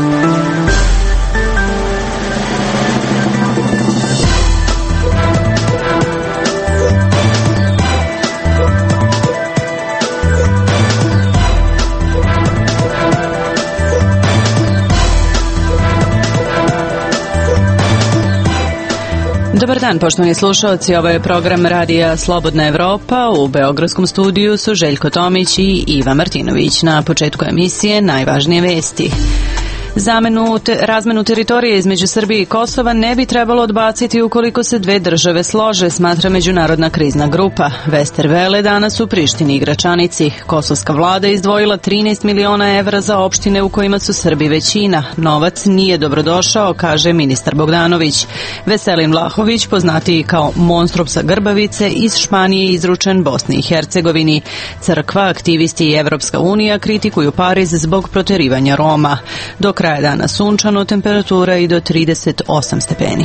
Dobar dan, poštovani slušalci, ovo je program radija Slobodna Evropa. U beogradskom studiju su Željko Tomić i Iva Martinović. Na početku emisije najvažnije vesti. Razmenu teritorije između Srbije i Kosova ne bi trebalo odbaciti ukoliko se dve države slože, smatra međunarodna krizna grupa. Westerwelle danas u Prištini i Gračanici. Kosovska vlada izdvojila 13 miliona evra za opštine u kojima su Srbi većina. Novac nije dobrodošao, kaže ministar Bogdanović. Veselin Vlahović, poznatiji kao monstrum sa Grbavice, iz Španije izručen Bosni i Hercegovini. Crkva, aktivisti i Evropska unija kritikuju Pariz zbog proterivanja Roma. Do kraja dana sunčano, temperatura i do 38 stepeni.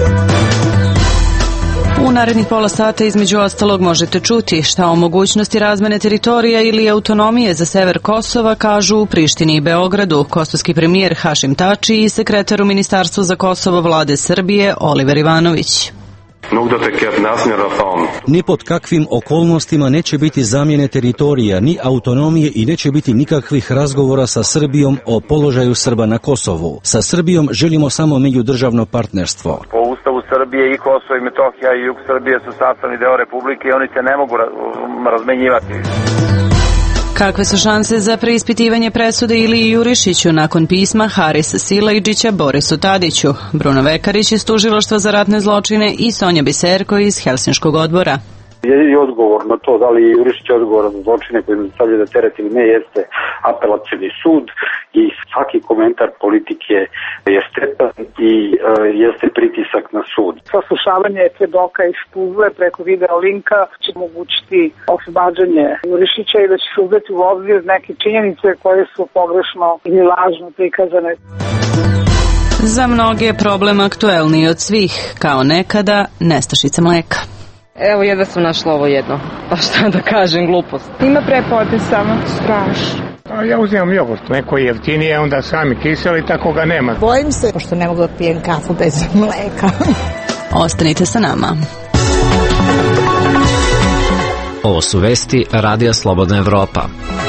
U narednih pola sata između ostalog možete čuti šta o mogućnosti razmene teritorija ili autonomije za sever Kosova kažu u Prištini i Beogradu kosovski premijer Hašim Tači i sekretar u Ministarstvu za Kosovo vlade Srbije Oliver Ivanović. Ni pod kakvim okolnostima neće biti zamjene teritorija, ni autonomije i neće biti nikakvih razgovora sa Srbijom o položaju Srba na Kosovu. Sa Srbijom želimo samo međudržavno partnerstvo. Po Ustavu Srbije i Kosovo i Metohija i jug Srbije su sastavni deo Republike i oni se ne mogu razmenjivati. Kakve su šanse za preispitivanje presude Iliji Jurišiću nakon pisma Harisa Silajdžića Borisu Tadiću? Bruno Vekarić iz Tužilaštva za ratne zločine i Sonja Biserko iz Helsinškog odbora. Je odgovor na to da li je Jurišić odgovoran za zločine koji mu stavljaju da teret ili ne jeste apelacioni sud i svaki komentar politike je štetan i jeste pritisak na sud. Saslušavanje svedoka iz Tuzle preko video linka će omogućiti oslobađanje Jurišića i da će se uzeti u obzir neke činjenice koje su pogrešno ili lažno prikazane. Za mnoge je problem aktuelniji od svih, kao nekada nestašica mleka. Evo, jedva sam našla ovo jedno. Pa šta da kažem, glupost. Ima prepotez samo, strašno. Ja uzimam jogurt, neko je jeftinije, onda sami kiseli, tako ga nema. Bojim se, pošto ne mogu da pijem kafu bez mleka. Ostanite sa nama. Ovo su vesti Radija Slobodna Evropa.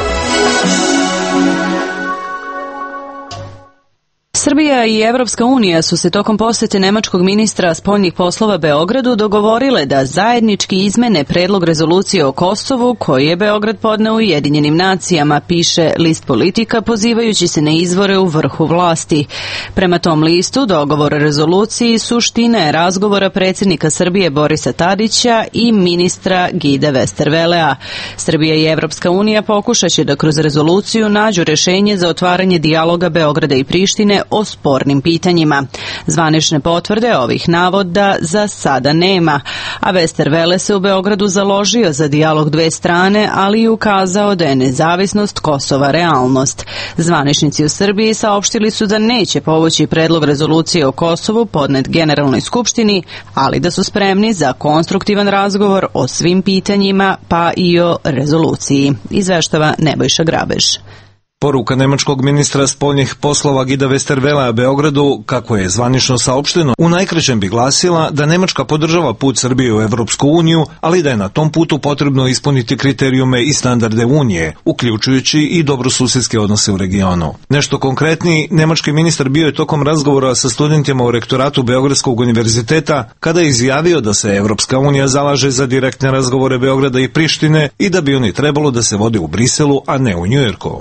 Srbija i Evropska unija su se tokom posete nemačkog ministra spoljnih poslova Beogradu dogovorile da zajednički izmene predlog rezolucije o Kosovu koji je Beograd podneo Ujedinjenim nacijama, piše list Politika pozivajući se na izvore u vrhu vlasti. Prema tom listu, dogovor o rezoluciji suština je razgovora predsjednika Srbije Borisa Tadića i ministra Gide Westerwellea. Srbija i Evropska unija pokušaće da kroz rezoluciju nađu rješenje za otvaranje dijaloga Beograda i Prištine o spornim pitanjima. Zvanične potvrde ovih navoda za sada nema, a Westerwelle se u Beogradu založio za dijalog dve strane, ali i ukazao da je nezavisnost Kosova realnost. Zvaničnici u Srbiji saopštili su da neće povući predlog rezolucije o Kosovu podnet Generalnoj skupštini, ali da su spremni za konstruktivan razgovor o svim pitanjima, pa i o rezoluciji, izveštava Nebojša Grabež. Poruka nemačkog ministra spoljnih poslova Gida Westerwellea Beogradu, kako je zvanično saopšteno, u najkraćem bi glasila da Nemačka podržava put Srbije u Evropsku uniju, ali da je na tom putu potrebno ispuniti kriterijume i standarde Unije, uključujući i dobrosusedske odnose u regionu. Nešto konkretniji, nemački ministar bio je tokom razgovora sa studentima u rektoratu Beogradskog univerziteta, kada je izjavio da se Evropska unija zalaže za direktne razgovore Beograda i Prištine i da bi oni trebalo da se vode u Briselu, a ne u Njujorku.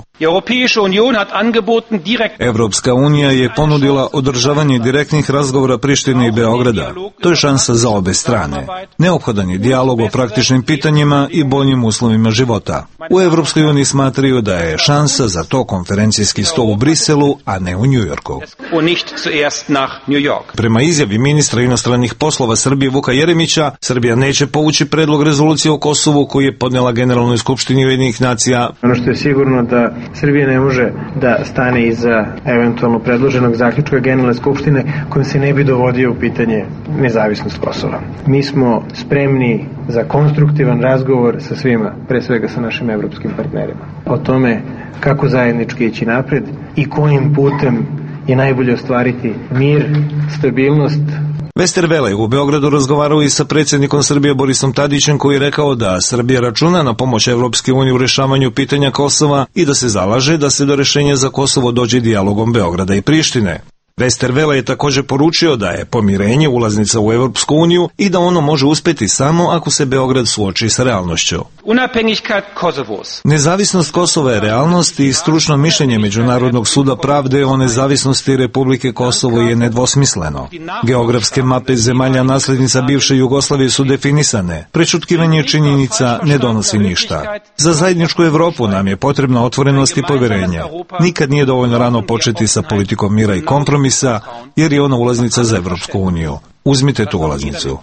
Evropska unija je ponudila održavanje direktnih razgovora Prištine i Beograda. To je šansa za obe strane. Neophodan je dijalog o praktičnim pitanjima i boljim uslovima života. U Evropskoj uniji smatraju da je šansa za to konferencijski sto u Briselu, a ne u Njujorku. Prema izjavi ministra inostranih poslova Srbije Vuka Jeremića, Srbija neće povući predlog rezolucije o Kosovu koji je podnela Generalnoj skupštini Ujedinjenih nacija. Ono što je sigurno da Srbija ne može da stane iza eventualno predloženog zaključka Generalne skupštine kojim se ne bi dovodio u pitanje nezavisnost Kosova. Mi smo spremni za konstruktivan razgovor sa svima, pre svega sa našim evropskim partnerima, o tome kako zajednički ići napred i kojim putem je najbolje ostvariti mir, stabilnost. Westerwelle u Beogradu razgovarao i sa predsjednikom Srbije Borisom Tadićem, koji je rekao da Srbija računa na pomoć Evropske unije u rešavanju pitanja Kosova i da se zalaže da se do rešenja za Kosovo dođe dijalogom Beograda i Prištine. Westerwelle je također poručio da je pomirenje ulaznica u Evropsku uniju i da ono može uspjeti samo ako se Beograd suoči sa realnošću. Nezavisnost Kosova je realnost i stručno mišljenje Međunarodnog suda pravde o nezavisnosti Republike Kosovo je nedvosmisleno. Geografske mape zemalja naslednica bivše Jugoslavije su definisane. Prečutkivanje činjenica ne donosi ništa. Za zajedničku Evropu nam je potrebna otvorenost i povjerenje. Nikad nije dovoljno rano početi sa politikom mira i kompromisa, jer je ona ulaznica za Evropsku uniju. Uzmite tu ulaznicu.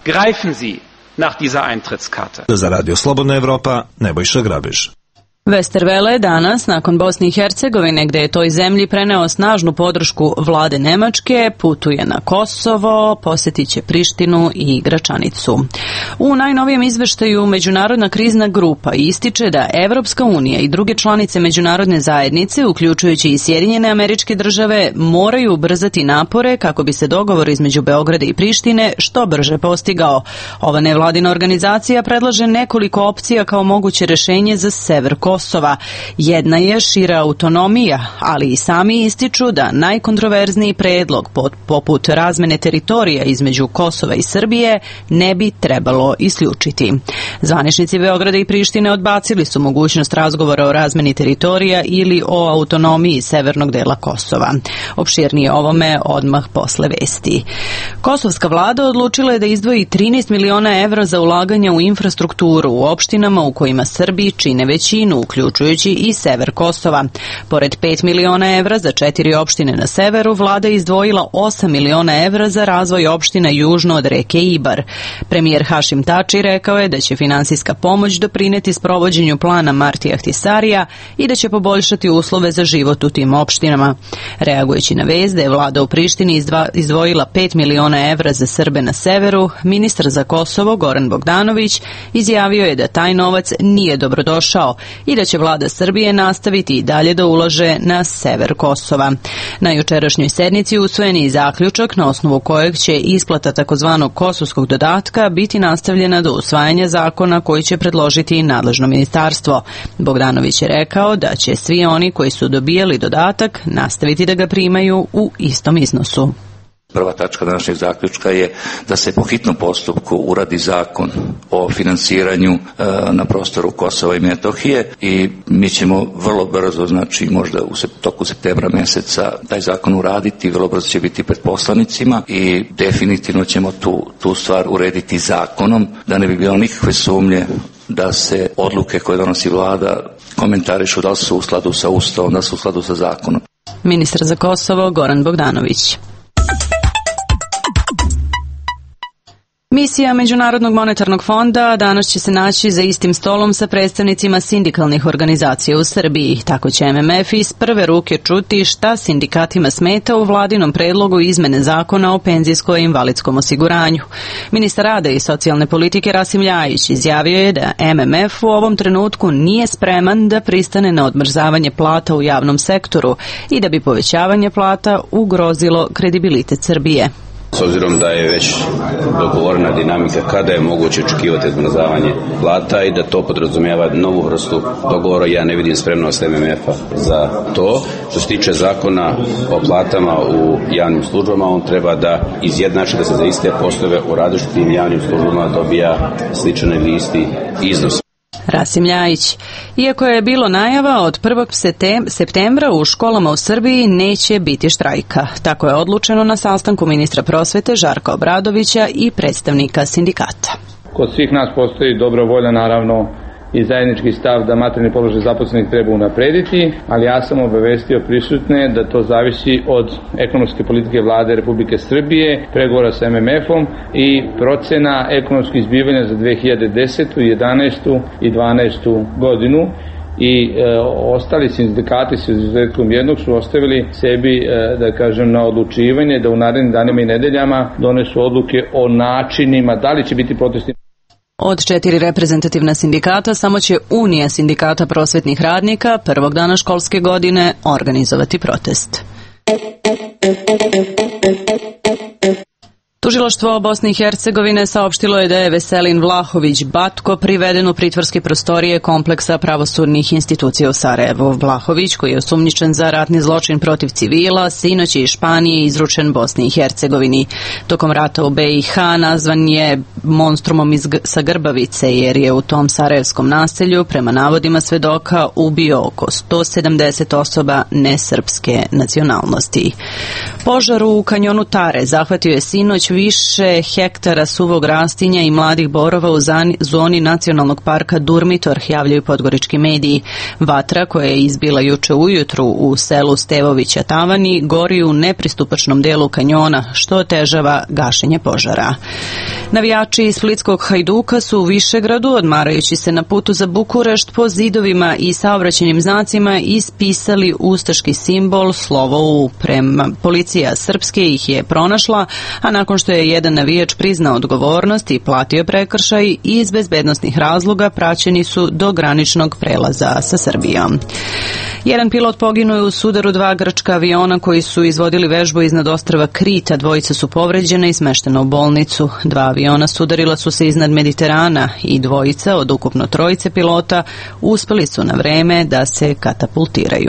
Za Radio Slobodna Evropa, Nebojša Grabež. Westerwelle je danas, nakon Bosne i Hercegovine, gde je toj zemlji preneo snažnu podršku vlade Nemačke, putuje na Kosovo, posjetit će Prištinu i Gračanicu. U najnovijem izveštaju Međunarodna krizna grupa ističe da Evropska unija i druge članice međunarodne zajednice, uključujući i Sjedinjene Američke Države, moraju ubrzati napore kako bi se dogovor između Beograda i Prištine što brže postigao. Ova nevladina organizacija predlaže nekoliko opcija kao moguće rešenje za sever Kosova. Jedna je šira autonomija, ali i sami ističu da najkontroverzniji predlog poput razmene teritorija između Kosova i Srbije ne bi trebalo isključiti. Zvaničnici Beograda i Prištine odbacili su mogućnost razgovora o razmeni teritorija ili o autonomiji severnog dela Kosova. Opširnije ovome odmah posle vesti. Kosovska vlada odlučila je da izdvoji 13 miliona evra za ulaganja u infrastrukturu u opštinama u kojima Srbi čine većinu, uključujući i sever Kosova. Pored 5 miliona evra za 4 opštine na severu, vlada je izdvojila 8 miliona evra za razvoj opština južno od reke Ibar. Premijer Hašim Tači rekao je da će finansijska pomoć doprineti sprovođenju plana Martija Ahtisarija i da će poboljšati uslove za život u tim opštinama. Reagujući na vest da je vlada u Prištini izdvojila 5 miliona evra za Srbe na severu, ministar za Kosovo Goran Bogdanović izjavio je da taj novac nije dobrodošao i da će vlada Srbije nastaviti i dalje da ulaže na sever Kosova. Na jučerašnjoj sednici usvojen je i zaključak na osnovu kojeg će isplata takozvanog kosovskog dodatka biti nastavljena do usvajanja zakona koji će predložiti nadležno ministarstvo. Bogdanović je rekao da će svi oni koji su dobijali dodatak nastaviti da ga primaju u istom iznosu. Prva tačka današnjeg zaključka je da se po hitnom postupku uradi zakon o finansiranju na prostoru Kosova i Metohije i mi ćemo vrlo brzo, znači možda u toku septembra mjeseca taj zakon uraditi, vrlo brzo će biti pred poslanicima i definitivno ćemo tu stvar urediti zakonom, da ne bi bilo nikakve sumnje da se odluke koje donosi vlada komentarišu da li su u skladu sa Ustavom, da su u skladu sa zakonom. Ministar za Kosovo Goran Bogdanović. Misija Međunarodnog monetarnog fonda danas će se naći za istim stolom sa predstavnicima sindikalnih organizacija u Srbiji. Tako će MMF iz prve ruke čuti šta sindikatima smeta u vladinom predlogu izmene zakona o penzijskom i invalidskom osiguranju. Ministar rada i socijalne politike Rasim Ljajić izjavio je da MMF u ovom trenutku nije spreman da pristane na odmrzavanje plata u javnom sektoru i da bi povećavanje plata ugrozilo kredibilitet Srbije. S obzirom da je već dogovorena dinamika kada je moguće očekivati odmrzavanje plata i da to podrazumijeva novu vrstu dogovora, ja ne vidim spremnost MMF-a za to. Što se tiče zakona o platama u javnim službama, on treba da izjednači da se za iste poslove u različitim javnim službama dobija sličan ili isti iznos. Rasim Ljajić. Iako je bilo najava od 1. septembra u školama u Srbiji neće biti štrajka. Tako je odlučeno na sastanku ministra prosvete Žarka Obradovića i predstavnika sindikata. Kod svih nas postoji dobra volja, naravno, i zajednički stav da materijalni položaj zaposlenih treba unaprediti, ali ja sam obavestio prisutne da to zavisi od ekonomske politike vlade Republike Srbije, pregovora sa MMF-om i procena ekonomskih zbivanja za 2010., 11. i 12. godinu. I ostali sindikati s izuzetkom jednog su ostavili sebi, da kažem, na odlučivanje da u narednim danima i nedeljama donesu odluke o načinima, da li će biti protesti. Od 4 reprezentativna sindikata samo će Unija sindikata prosvetnih radnika prvog dana školske godine organizovati protest. Tužilaštvo Bosne i Hercegovine saopštilo je da je Veselin Vlahović Batko priveden u pritvorske prostorije kompleksa pravosudnih institucija u Sarajevu. Vlahović, koji je osumnjičen za ratni zločin protiv civila, sinoć je iz Španije izručen Bosni i Hercegovini. Tokom rata u BiH nazvan je monstrumom sa Grbavice, jer je u tom sarajevskom naselju, prema navodima svedoka, ubio oko 170 osoba nesrpske nacionalnosti. Požar u kanjonu Tare zahvatio je sinoć više hektara suvog rastinja i mladih borova u zoni nacionalnog parka Durmitor, javljaju podgorički mediji. Vatra, koja je izbila juče ujutru u selu Stevovića Tavani, gori u nepristupačnom delu kanjona, što otežava gašenje požara. Navijači Splitskog Hajduka su u Višegradu, odmarajući se na putu za Bukurešt, po zidovima i saobraćajnim znacima ispisali ustaški simbol slovo U. Policija srpske ih je pronašla, a nakon što je jedan navijač priznao odgovornost i platio prekršaj, iz bezbednosnih razloga praćeni su do graničnog prelaza sa Srbijom. Jedan pilot poginuo je u sudaru dva grčka aviona koji su izvodili vežbu iznad ostrva Krita. Dvojica su povređena i smeštena u bolnicu. Dva aviona sudarila su se iznad Mediterana i dvojica od ukupno trojice pilota uspeli su na vreme da se katapultiraju.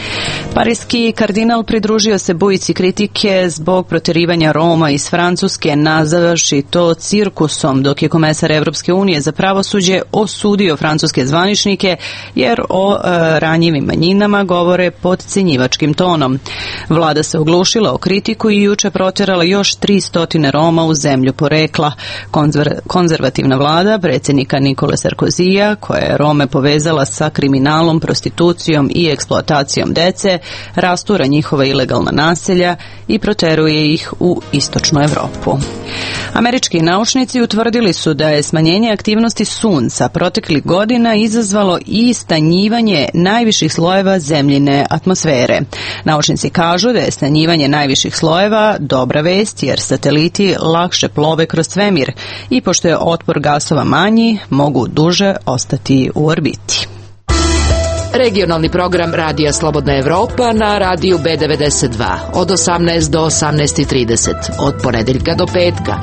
Parijski kardinal pridružio se bujici kritike zbog proterivanja Roma iz Francuske, nazavavši to cirkusom, dok je komesar Evropske unije za pravosuđe osudio francuske zvaničnike jer o ranjivim manjinama govore podcenjivačkim tonom. Vlada se oglušila o kritiku i juče proterala još 300 Roma u zemlju porekla. Konzervativna vlada predsjednika Nikole Sarkozija, koja je Rome povezala sa kriminalom, prostitucijom i eksploatacijom dece, rastura njihova ilegalna naselja i proteruje ih u istočnu Evropu. Američki naučnici utvrdili su da je smanjenje aktivnosti sunca proteklih godina izazvalo i stanjivanje najviših slojeva zemljine atmosfere. Naučnici kažu da je stanjivanje najviših slojeva dobra vest jer sateliti lakše plove kroz svemir i pošto je otpor gasova manji, mogu duže ostati u orbiti. Regionalni program Radija Slobodna Evropa na radiju B92 od 18 do 18:30 od ponedeljka do petka.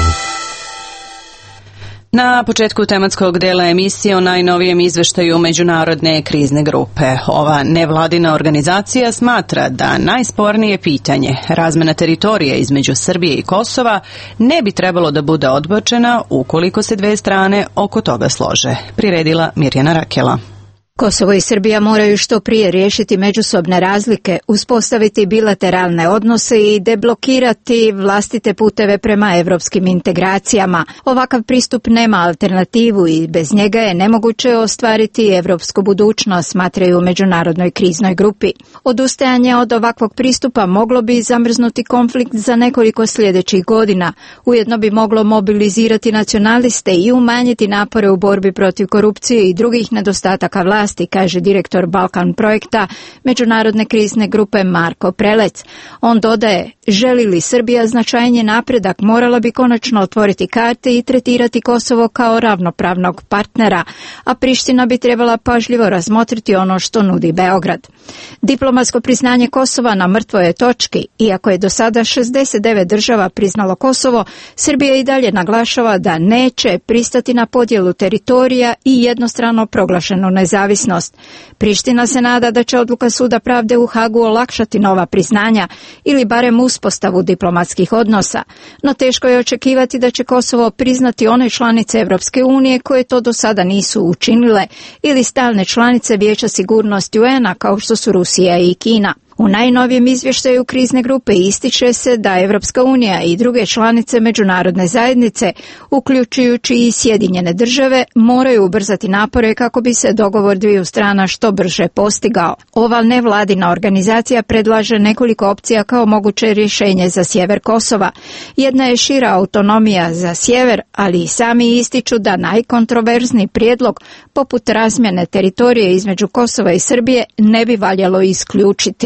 Na početku tematskog dela emisije o najnovijem izveštaju Međunarodne krizne grupe. Ova nevladina organizacija smatra da najspornije pitanje, razmena teritorija između Srbije i Kosova, ne bi trebalo da bude odbačena ukoliko se dve strane oko toga slože. Priredila Mirjana Rakela. Kosovo i Srbija moraju što prije riješiti međusobne razlike, uspostaviti bilateralne odnose i deblokirati vlastite puteve prema evropskim integracijama. Ovakav pristup nema alternativu i bez njega je nemoguće ostvariti evropsku budućnost, smatraju u Međunarodnoj kriznoj grupi. Odustajanje od ovakvog pristupa moglo bi zamrznuti konflikt za nekoliko sljedećih godina. Ujedno bi moglo mobilizirati nacionaliste i umanjiti napore u borbi protiv korupcije i drugih nedostataka vlasti, kaže direktor Balkan projekta Međunarodne krizne grupe Marko Prelec. On dodaje, želi li Srbija značajniji napredak, morala bi konačno otvoriti karte i tretirati Kosovo kao ravnopravnog partnera, a Priština bi trebala pažljivo razmotriti ono što nudi Beograd. Diplomatsko priznanje Kosova na mrtvoj je točki. Iako je do sada 69 država priznalo Kosovo, Srbija i dalje naglašava da neće pristati na podjelu teritorija i jednostrano proglašenu nezavisnost. Priština se nada da će odluka Suda pravde u Hagu olakšati nova priznanja ili barem uspostavu diplomatskih odnosa, no teško je očekivati da će Kosovo priznati one članice Evropske unije koje to do sada nisu učinile ili stalne članice Vijeća sigurnosti UN-a kao što su Rusija i Kina. U najnovijem izvještaju krizne grupe ističe se da Evropska unija i druge članice međunarodne zajednice, uključujući i Sjedinjene države, moraju ubrzati napore kako bi se dogovor dviju strana što brže postigao. Ova nevladina organizacija predlaže nekoliko opcija kao moguće rješenje za sjever Kosova. Jedna je šira autonomija za sjever, ali i sami ističu da najkontroverzniji prijedlog, poput razmjene teritorije između Kosova i Srbije, ne bi valjalo isključiti.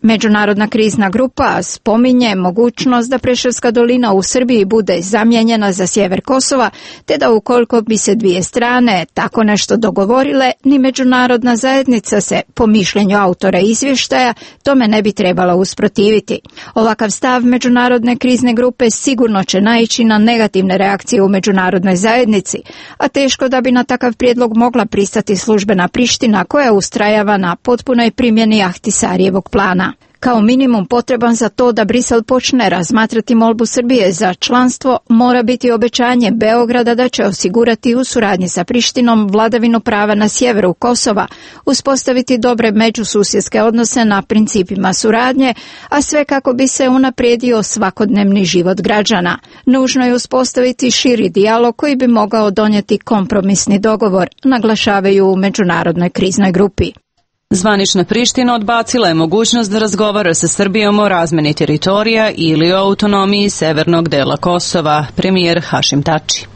Međunarodna krizna grupa spominje mogućnost da Preševska dolina u Srbiji bude zamijenjena za sjever Kosova, te da ukoliko bi se dvije strane tako nešto dogovorile, ni međunarodna zajednica se, po mišljenju autora izvještaja, tome ne bi trebala usprotiviti. Ovakav stav Međunarodne krizne grupe sigurno će naići na negativne reakcije u međunarodnoj zajednici, a teško da bi na takav prijedlog mogla pristati službena Priština koja ustrajava na potpunoj primjeni Ahtisarijevog plana. Kao minimum potreban za to da Brisel počne razmatrati molbu Srbije za članstvo mora biti obećanje Beograda da će osigurati u suradnji sa Prištinom vladavinu prava na sjeveru Kosova, uspostaviti dobre međususjedske odnose na principima suradnje, a sve kako bi se unaprijedio svakodnevni život građana. Nužno je uspostaviti širi dijalog koji bi mogao donijeti kompromisni dogovor, naglašavaju u Međunarodnoj kriznoj grupi. Zvanična Priština odbacila je mogućnost da razgovara sa Srbijom o razmeni teritorija ili o autonomiji severnog dela Kosova, premijer Hašim Tači.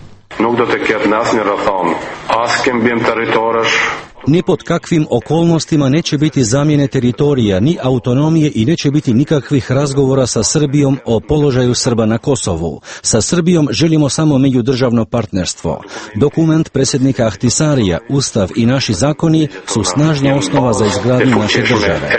Ni pod kakvim okolnostima neće biti zamjene teritorija, ni autonomije i neće biti nikakvih razgovora sa Srbijom o položaju Srba na Kosovu. Sa Srbijom želimo samo međudržavno partnerstvo. Dokument predsjednika Ahtisarija, Ustav i naši zakoni su snažna osnova za izgradnju naše države.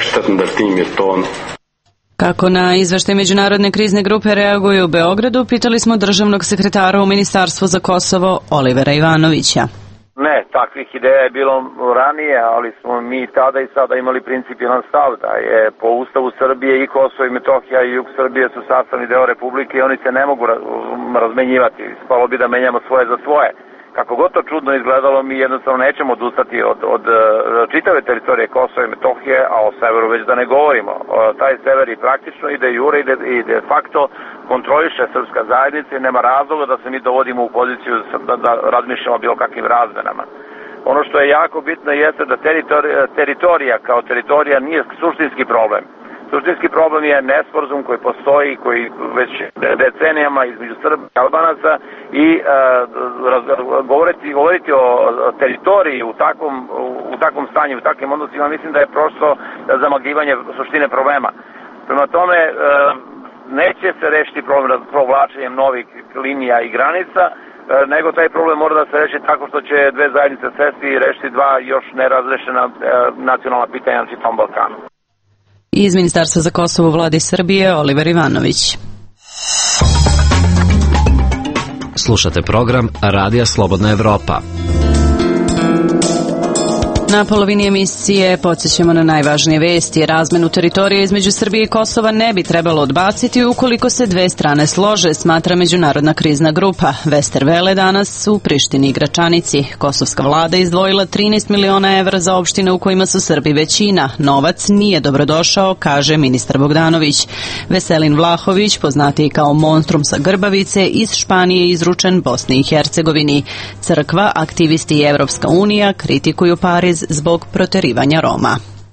Kako na izveštaj Međunarodne krizne grupe reaguju u Beogradu, pitali smo državnog sekretara u Ministarstvu za Kosovo Olivera Ivanovića. Ne, takvih ideja je bilo ranije, ali smo mi tada i sada imali principijelan stav da je po Ustavu Srbije i Kosovo i Metohija i jug Srbije su sastavni deo Republike i oni se ne mogu razmenjivati. Spalo bi da menjamo svoje za svoje. Kako god to čudno izgledalo, mi jednostavno nećemo odustati od čitave teritorije Kosova i Metohije, a o severu već da ne govorimo. Taj sever i praktično i de jure i de facto kontroliše srpska zajednica i nema razloga da se mi dovodimo u poziciju da razmišljamo o bilo kakvim razmenama. Ono što je jako bitno jeste da teritorija kao teritorija nije suštinski problem. Suštinski problem je nesporazum koji postoji, koji već decenijama između Srba i Albanaca i govoriti o teritoriji u takvom stanju, u takvim odnosima, mislim da je prosto zamagljivanje suštine problema. Prema tome, neće se rešiti problem provlačenjem novih linija i granica, nego taj problem mora da se reši tako što će dve zajednice sesti i rešiti dva još nerazrešena nacionalna pitanja na čitavom Balkanu. Iz Ministarstva za Kosovo Vlade Srbije Oliver Ivanović. Slušate program Radija Slobodna Evropa. Na polovini emisije podsjećamo na najvažnije vesti. Razmenu teritorije između Srbije i Kosova ne bi trebalo odbaciti ukoliko se dve strane slože, smatra Međunarodna krizna grupa. Westerwelle danas u Prištini i Gračanici. Kosovska vlada izdvojila 13 miliona evra za opštine u kojima su Srbi većina. Novac nije dobrodošao, kaže ministar Bogdanović. Veselin Vlahović, poznatiji kao monstrum sa Grbavice, iz Španije izručen Bosni i Hercegovini. Crkva, aktivisti i Evropska unija kritikuju Pariz zbog proterivanja Roma.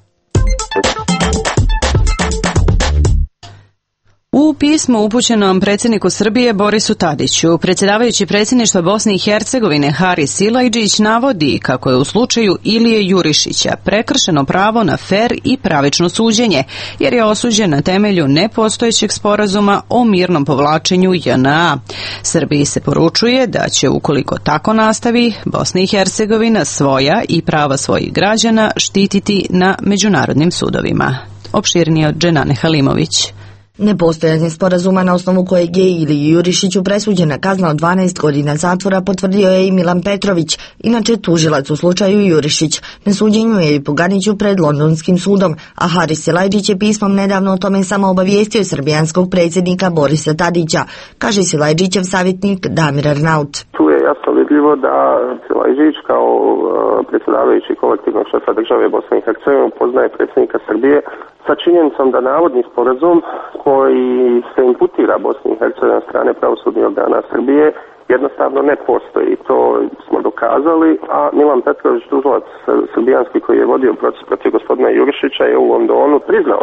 U pismu upućenom predsjedniku Srbije Borisu Tadiću, predsjedavajući predsjedništva Bosne i Hercegovine Haris Silajdžić navodi kako je u slučaju Ilije Jurišića prekršeno pravo na fer i pravično suđenje, jer je osuđen na temelju nepostojećeg sporazuma o mirnom povlačenju JNA. Srbiji se poručuje da će, ukoliko tako nastavi, Bosna i Hercegovina svoja i prava svojih građana štititi na međunarodnim sudovima. Opširnije od Dženane Halimović. Nepostojanje sporazuma na osnovu kojeg je Iliji Jurišiću presuđena kazna od 12 godina zatvora potvrdio je i Milan Petrović, inače tužilac u slučaju Jurišić. Na suđenju je i Puganiću pred Londonskim sudom, a Haris Silajdžić je pismom nedavno o tome samo obavijestio srbijanskog predsjednika Borisa Tadića, kaže Silajdžićev savjetnik Damir Arnaut. Tu je jasno vidljivo da Silajdžić kao predsjedavajući kolektivnog šefa države Bosne i Hercegovine poznaje predsjednika Srbije sa činjenicom da navodni sporazum koji se imputira Bosni i Hercegovini od strane pravosudnih organa Srbije jednostavno ne postoji. To smo dokazali, a Milan Petrović, tužilac srbijanski koji je vodio proces protiv gospodina Jurišića, je u Londonu priznao da taj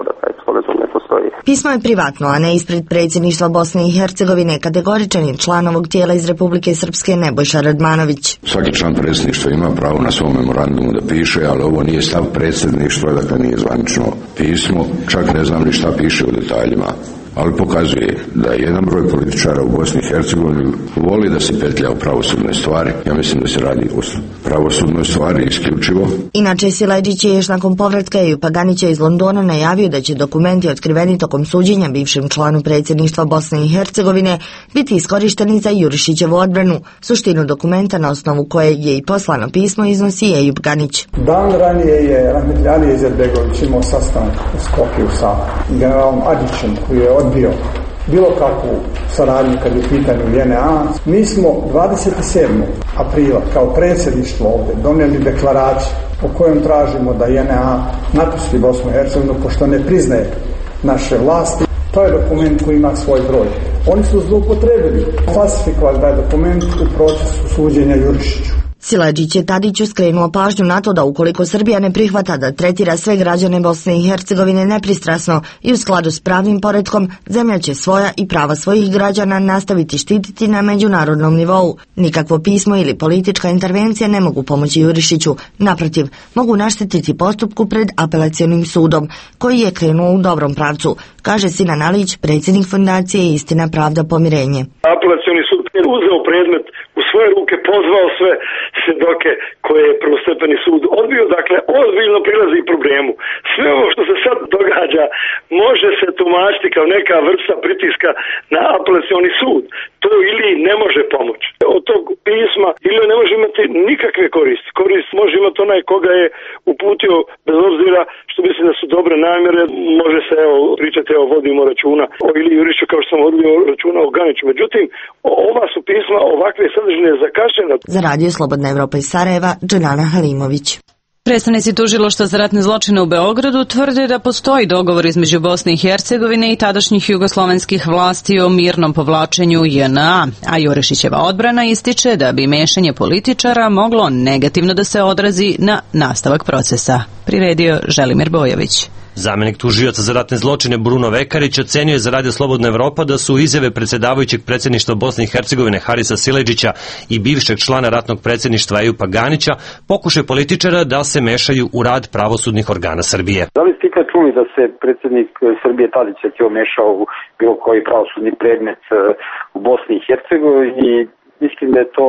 sporazum ne postoji. Pismo je privatno, a ne ispred predsjedništva Bosne i Hercegovine, kategoričan je član ovog tijela iz Republike Srpske Nebojša Radmanović. Svaki član predsjedništva ima pravo na svom memorandumu da piše, ali ovo nije stav predsjedništva, dakle nije zvanično pismo, čak ne znam ni šta piše u detaljima. Ali pokazuje da jedan broj političara u Bosni i Hercegovini voli da se petlja u pravosudne stvari. Ja mislim da se radi o pravosudnoj stvari isključivo. Inače, Siledžić je još nakon povratka Ejupa Ganića iz Londona najavio da će dokumenti otkriveni tokom suđenja bivšem članu predsjedništva Bosne i Hercegovine biti iskorišteni za Jurišićevu odbranu. Suštinu dokumenta na osnovu kojeg je i poslano pismo iznosi Ejup Ganić. Dan ranije je Rahmetli Ali Izetbegović imao sastanak u Skopju sa generalom Adićem, koji je odbio bilo kakvu saradnju kad je u pitanju JNA. Mi smo 27. aprila kao predsjedništvo ovdje donijeli deklaraciju o kojom tražimo da JNA napusti Bosnu i Hercegovinu pošto ne priznaje naše vlasti. To je dokument koji ima svoj broj. Oni su zloupotrebili, falsifikovali taj dokument u procesu suđenja Jurišiću. Siledžić je Tadiću skrenuo pažnju na to da ukoliko Srbija ne prihvata da tretira sve građane Bosne i Hercegovine nepristrasno i u skladu s pravnim poretkom, zemlja će svoja i prava svojih građana nastaviti štititi na međunarodnom nivou. Nikakvo pismo ili politička intervencija ne mogu pomoći Jurišiću. Naprotiv, mogu naštetiti postupku pred apelacionim sudom, koji je krenuo u dobrom pravcu, kaže Sinan Alić, predsjednik fondacije Istina, pravda, pomirenje. Apelacioni sud je uzeo predmet u svoje ruke, pozvao sve svjedoke koje je prvostepeni sud odbio, dakle ozbiljno prilazi problemu. Sve ovo što se sad događa može se tumačiti kao neka vrsta pritiska na apelacioni sud. To ili ne može pomoći. Od tog pisma ili ne može imati nikakve koristi. Korist može imati onaj koga je uputio, bez obzira što mislim da su dobre namjere. Može se pričati, vodimo računa o Ili Jurišiću kao što sam vodio računa o Ganiću. Međutim, ova su pisma ovakve sadržine zakašena. Za Radio Slobodna Evropa iz Sarajeva, Dženana Halimović. Predstavnici tužilaštva za ratne zločine u Beogradu tvrde da postoji dogovor između Bosne i Hercegovine i tadašnjih jugoslovenskih vlasti o mirnom povlačenju JNA, a Jurišićeva odbrana ističe da bi mešanje političara moglo negativno da se odrazi na nastavak procesa. Priredio Želimir Bojović. Zamenik tužioca za ratne zločine Bruno Vekarić ocenio je za Radio Slobodna Evropa da su izjave predsjedavajućeg predsjedništva Bosne i Hercegovine Harisa Siledžića i bivšeg člana ratnog predsjedništva Ejupa Ganića pokušaj političara da se mešaju u rad pravosudnih organa Srbije. Da li ste ikad čuli da se predsjednik Srbije Tadić mešao u bilo koji pravosudni predmet u Bosni i Hercegovini? Mislim da je to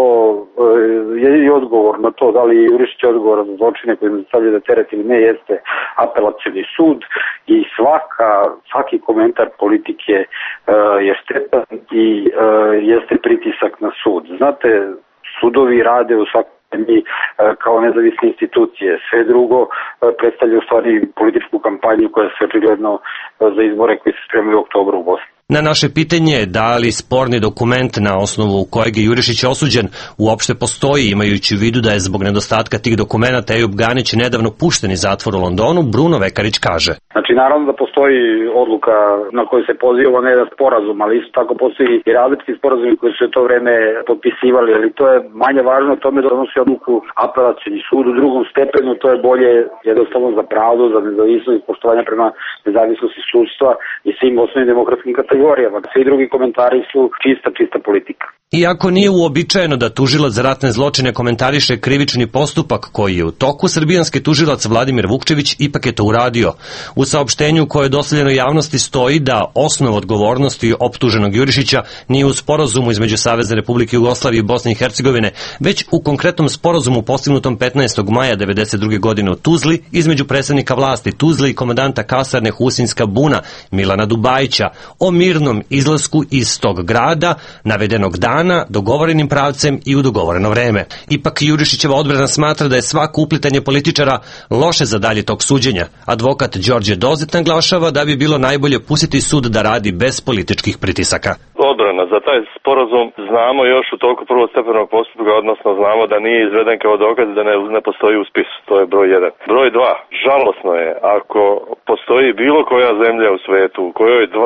i odgovor na to da li Jurišić je odgovor za zločine koji mu stavlja da teret ili ne jeste apelacioni sud i svaki komentar politike je štetan i jeste pritisak na sud. Znate, sudovi rade u svakom kao nezavisne institucije. Sve drugo predstavlja u stvari političku kampanju koja se očigledno za izbore koji se spremaju u oktobru u Bosni. Na naše pitanje da li sporni dokument na osnovu kojeg je Jurišić osuđen uopšte postoji, imajući u vidu da je zbog nedostatka tih dokumenata Ejup Ganić nedavno pušten iz zatvora u Londonu, Bruno Vekarić kaže. Znači, naravno da postoji odluka na koju se poziva, ne da sporazum, ali isto tako postoji i različiti sporazumi koji su u to vreme potpisivali, ali to je manje važno tome da donosi odluku apelacioni sud u drugom stepenu, to je bolje jednostavno za pravdu, za nezavisnost i poštovanje prema nezavisnosti sudstva i svim osnovnim demokratskim kategorijama. Svi drugi komentari su čista politika. Iako nije uobičajeno da tužilac za ratne zločine komentariše krivični postupak koji je u toku, srbijanski tužilac Vladimir Vukčević ipak je to uradio. U saopštenju koje je dostavljeno javnosti stoji da osnov odgovornosti optuženog Jurišića nije u sporazumu između Savezne Republike Jugoslavije i Bosne i Hercegovine, već u konkretnom sporazumu postignutom 15. maja 1992. godine u Tuzli između predsjednika vlasti Tuzli i komandanta kasarne Husinska Buna Milana Dubajića o mirnom izlasku iz tog grada navedenog dana dogovorenim pravcem i u dogovoreno vreme. Ipak Jurišićeva odbrana smatra da je svako uplitanje političara loše za dalje tog suđenja. Advokat Đorđe Dozet naglašava da bi bilo najbolje pustiti sud da radi bez političkih pritisaka. Odbrana za taj sporazum znamo još u toku prvostepenog postupka, odnosno znamo da nije izveden kao dokaz da ne postoji u spisu. To je broj 1. Broj 2. Žalosno je ako postoji bilo koja zemlja u svetu u kojoj dva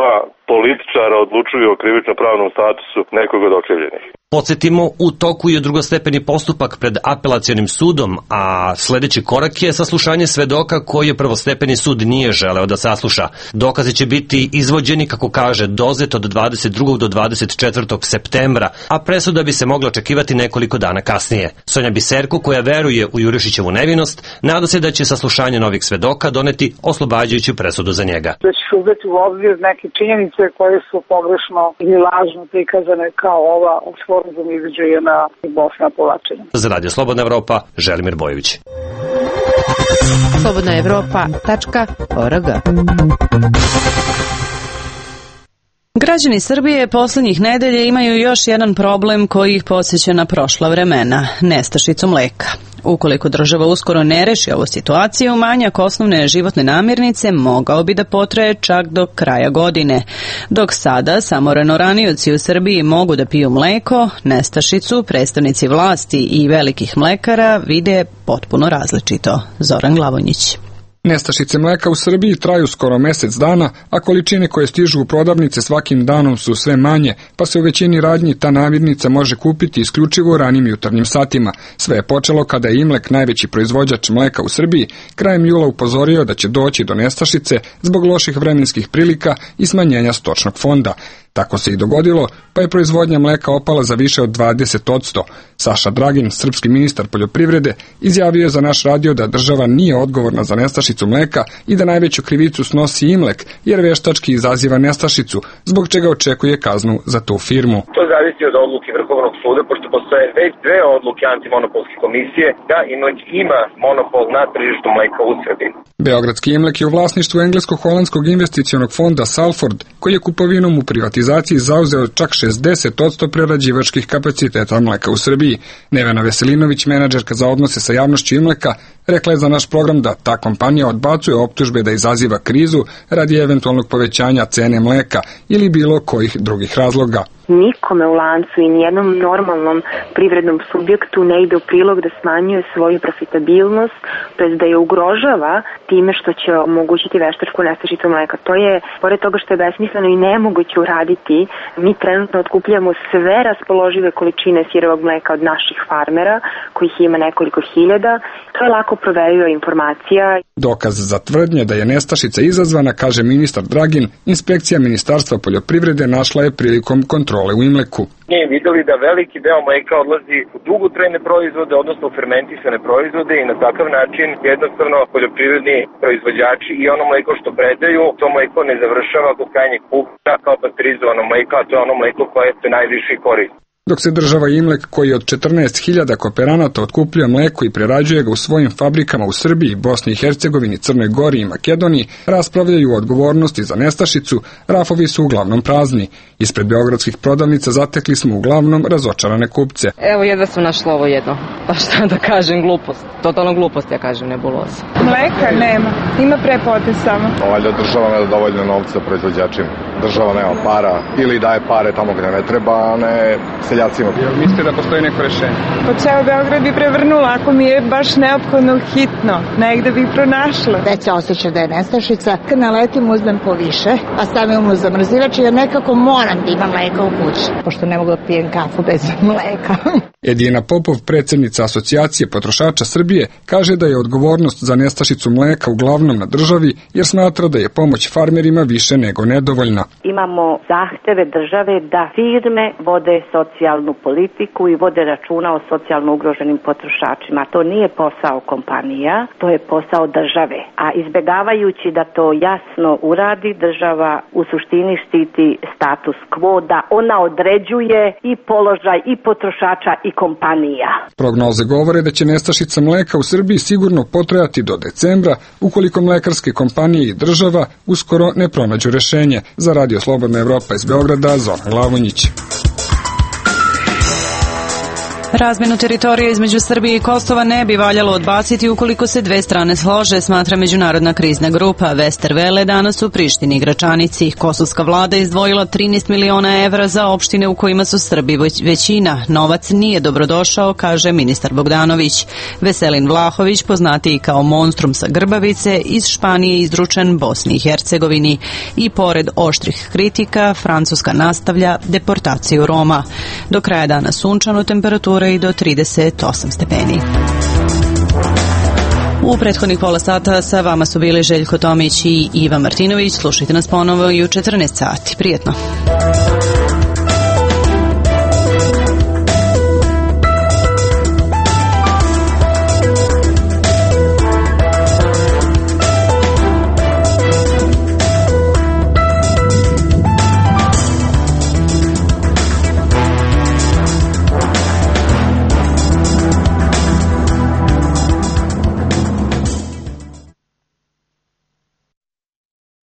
političara odlučuju o krivično-pravnom statusu nekog od okrivljenih. Podsjetimo, u toku je drugostepeni postupak pred apelacionim sudom, a sledeći korak je saslušanje svedoka koje prvostepeni sud nije želeo da sasluša. Dokazi će biti izvođeni, kako kaže dozet, od 22. do 24. septembra, a presuda bi se mogla očekivati nekoliko dana kasnije. Sonja Biserko, koja veruje u Jurišićevu nevinost, nada se da će saslušanje novih svedoka doneti oslobađajuću presudu za njega. Da će uzeti u obzir neke činjenice koje su pogrešno ili lažno prikazane kao ova o sporazumu između JNA i Bosne o povlačenju. Za Radio Slobodna Evropa, Želimir Bojović. slobodnaevropa.org. Građani Srbije poslednjih nedelja imaju još jedan problem koji ih podsjeća na prošla vremena – nestašicu mleka. Ukoliko država uskoro ne reši ovu situaciju, manjak osnovne životne namirnice mogao bi da potraje čak do kraja godine. Dok sada samoranioci u Srbiji mogu da piju mleko, nestašicu predstavnici vlasti i velikih mlekara vide potpuno različito. Zoran Glavonjić. Nestašice mleka u Srbiji traju skoro mesec dana, a količine koje stižu u prodavnice svakim danom su sve manje, pa se u većini radnji ta namirnica može kupiti isključivo u ranim jutarnjim satima. Sve je počelo kada je Imlek, najveći proizvođač mleka u Srbiji, krajem jula upozorio da će doći do nestašice zbog loših vremenskih prilika i smanjenja stočnog fonda. Tako se i dogodilo, pa je proizvodnja mleka opala za više od 20%. Saša Dragin, srpski ministar poljoprivrede, izjavio je za naš radio da država nije odgovorna za nestašicu mleka i da najveću krivicu snosi Imlek, jer veštački izaziva nestašicu, zbog čega očekuje kaznu za tu firmu. To zavisi od odluke Vrhovnog suda, pošto postoje već dve odluke antimonopolske komisije da Imlek ima monopol na tržištu mleka u Srbiji. Beogradski Imlek je u vlasništvu englesko-holandskog investicionog fonda Salford, koji je kupovinom u privatizaciji zauzeo čak 60% prerađivačkih kapaciteta mleka u Srbiji. Nevena Veselinović, menadžerka za odnose sa javnošću Imleka, rekla je za naš program da ta kompanija odbacuje optužbe da izaziva krizu radi eventualnog povećanja cene mleka ili bilo kojih drugih razloga. Nikome u lancu i nijednom normalnom privrednom subjektu ne ide u prilog da smanjuje svoju profitabilnost, bez da je ugrožava time što će omogućiti veštačku nestašicu mleka. To je, pored toga što je besmisleno i nemoguće uraditi, mi trenutno otkupljamo sve raspoložive količine sirovog mleka od naših farmera, kojih ima nekoliko hiljada. To je lako proverljiva informacija. Dokaz za tvrdnje da je nestašica izazvana, kaže ministar Dragin, inspekcija Ministarstva poljoprivrede našla je prilikom kontrole u Imleku. Mi videli da veliki deo mleka odlazi u dugotrajne proizvode, odnosno u fermentisane proizvode i na takav način jednostavno poljoprivredni proizvođači i ono mleko što predaju, to mleko ne završava kod krajnjeg kupca kao pasterizovano mleko, a to je ono mleko koje se najviše koristi. Dok se država Imlek, koji od 14.000 kooperanata otkupljuje mleko i prerađuje ga u svojim fabrikama u Srbiji, Bosni i Hercegovini, Crnoj Gori i Makedoniji, raspravljaju o odgovornosti za nestašicu, rafovi su uglavnom prazni. Ispred beogradskih prodavnica zatekli smo uglavnom razočarane kupce. Evo, jedva sam našla ovo jedno. Pa šta da kažem, glupost. Totalno glupost, ja kažem, nebuloza. Mleka nema, ima prepote samo. Valjda država ne da dovoljno novca proizvođačima. Država nema para ili daje pare tamo gde ne treba, a ne seljacima. Jel mislite da postoji neko rešenje? Pa ceo Beograd bi prevrnula ako mi je baš neophodno hitno. Negde bih pronašla. Deca osjeća da je nestašica. Kad naletim uzmem po više, a stavim u zamrzivač jer nekako moram da imam mleka u kući. Pošto ne mogu da pijem kafu bez mleka. Edina Popov, predsjednica Asocijacije potrošača Srbije, kaže da je odgovornost za nestašicu mleka uglavnom na državi, jer smatra da je pomoć farmerima više nego nedovoljna. Imamo zahteve države da firme vode socijalnu politiku i vode računa o socijalno ugroženim potrošačima. To nije posao kompanija, to je posao države. A izbjegavajući da to jasno uradi, država u suštini štiti status quo, da ona određuje i položaj i potrošača i kompanija. Prognoze govore da će nestašica mleka u Srbiji sigurno potrajati do decembra, ukoliko mlekarske kompanije i država uskoro ne pronađu rešenje. Za Radio Slobodna Evropa iz Beograda, Zoran Glavonjić. Razmenu teritorija između Srbije i Kosova ne bi valjalo odbaciti ukoliko se dve strane slože, smatra Međunarodna krizna grupa. Westerwelle danas u Prištini i Gračanici. Kosovska vlada izdvojila 13 miliona evra za opštine u kojima su Srbi većina. Novac nije dobrodošao, kaže ministar Bogdanović. Veselin Vlahović, poznatiji kao monstrum sa Grbavice, iz Španije izručen Bosni i Hercegovini. I pored oštrih kritika, Francuska nastavlja deportaciju Roma. Do kraja dana sunčano, temperatura i do 38 stepeni. U prethodnih pola sata sa vama su bili Željko Tomić i Iva Martinović. Slušajte nas ponovo i u 14 sati. Prijetno.